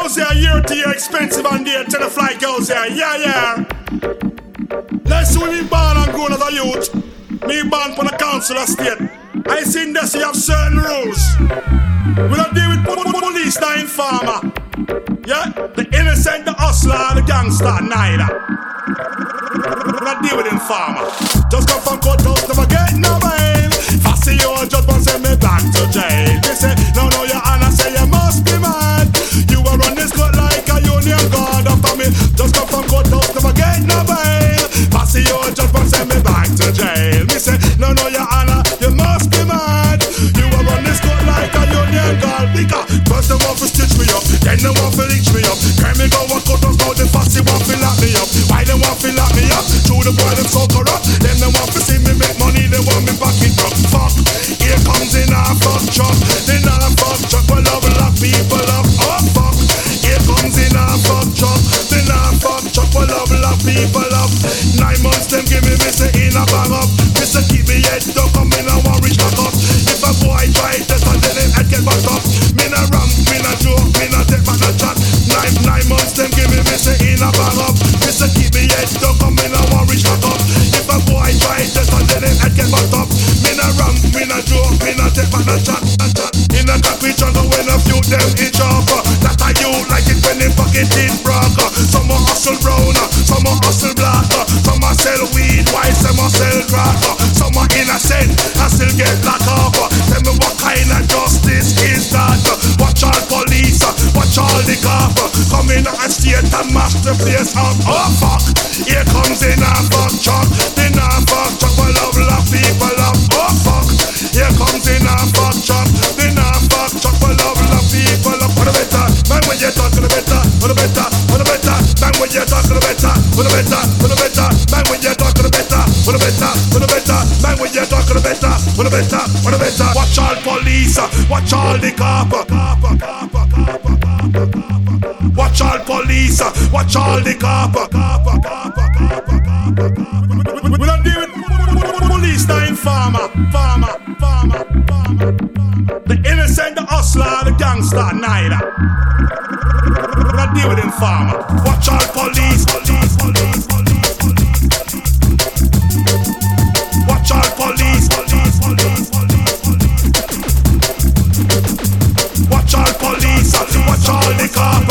Girls here, year to year, expensive and dear. Tell the fly girls here, yeah. Let's see we born and grown as a youth. Me born for the council of state. I seen this, you have certain rules. We don't deal with police, the informer. Yeah, the innocent, the hustler, the gangster, neither. We don't deal with informer. Just come from courthouse, never get no bail. Fussy your judgment, send me back to jail. They say, no, your honor, say you must be mad. You will run this court like a union guard after me. Just come from courthouse, never get no bail. Fussy your judgment, send me back to jail. Me say, no, your honor, you must be mad. You will run this court like a union guard. Because first they want to stitch me up, then they want to lynch me up. Can me go and cut us now, the fussy want to lock me up. Why they want to lock me up? True the boy them so corrupt. Then they want to see me make money, they want me back it up. Fuck, here comes in a fuck truck. In a fuck truck, we love lock people up. Oh fuck, here comes in a fuck truck. In a fuck truck, we love lock people up. 9 months them give me say in a bang up. Me say keep me head down, come in a one rich back up. If a boy try test and then I get back up. Me na ram, me na joke, me na take back the chat. 9 months them give me say in a bang up. Me say keep me head down, come in a one rich back up. If a boy try test and then I get back up. Me na ram, me na joke, me na take back the chat. In a concrete jungle when a few them each other. That I you like it when they fucking teeth broke. Some a hustle brown, some a hustle black. Some a sell weed, while some a sell crack. Some a innocent, I still get locked up. Tell me what kind of justice is that? Watch all police, watch all the cop. Come in a state and mash the place up. Oh fuck, here comes in a fuck truck. In a fuck truck, we love people up. Oh fuck, here comes in a fuck truck. In a fuck truck, we love people up. For the better, man when you talk to the better. For the better, man when you talk to the better. For the better, man when you talk to the better. For the better, man when you talk to the better. For the better, watch all police, watch all the cop. Watch all police, watch all the cop. We don't deal with police, the informer. The innocent, the hustler, the gangster, neither. We don't deal with informer. Watch all police. Watch all police. Watch all police, watch all the cop.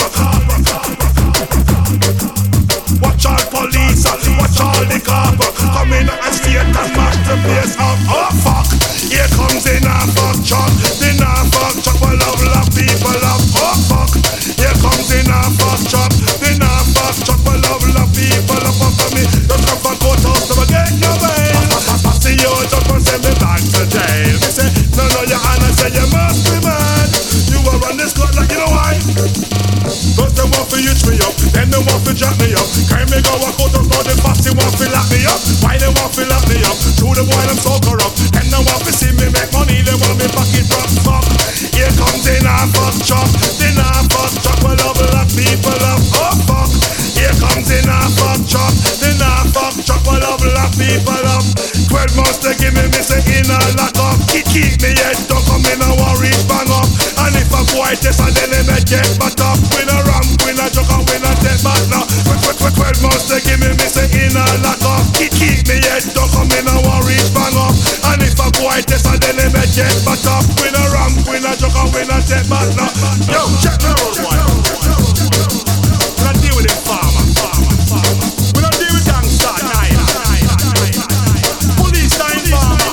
Watch all police, watch all the cop. Come in and state and mash the place up. Oh fuck, here comes in a fuck truck. In a fuck truck, we love people up. Oh fuck, here comes in a fuck truck. In a fuck truck, we love people up. For me, don't come from courthouse, never get no bail. I see you just want send me back to jail. Me say, no, your honor say you must be mad. You will run this court like you know why. First they want to hitch me up, then they want to jack me up. Can't me go walk out of now the fussy want to lock me up. Why they want to lock me up? True the boy them so corrupt. Then they want to see me make money, they want me pocket rock. Fuck, here comes in a fuck truck. In a fuck truck, we love lock people up. Oh fuck, here comes in a fuck truck. In a fuck truck, we love lock people up. 12 months they give me say in a lock up. Keep me head don't come in a worry bang up. And if a boy test and then they make get back up. Win a ram, win a joke and win a dead back now. 12 months they give me say in a lock up. Keep me head don't come in a worry bang up. And if a boy test and then they make get back up. Win a ram, win a joke and win a dead back now. Yo, check the road boy. We don't deal with him farmer. We don't deal with gangster neither. Police time farmer.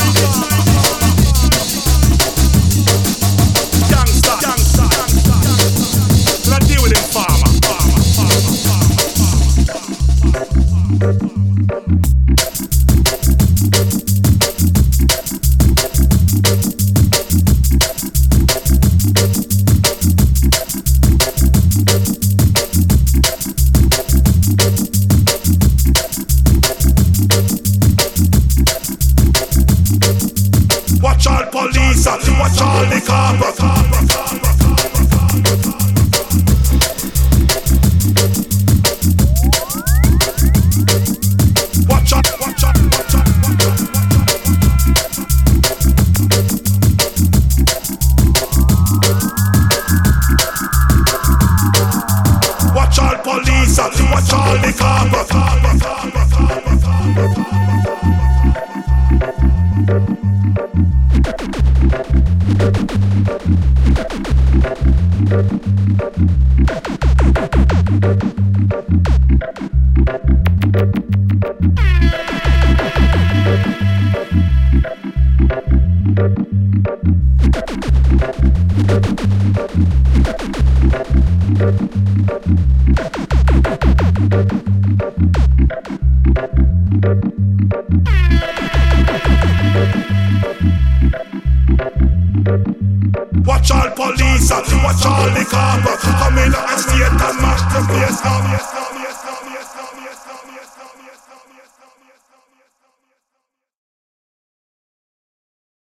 Gangster. We don't deal with him farmer. watch all the cops. Watch all police, watch all the cops, come in and state and mash the place up.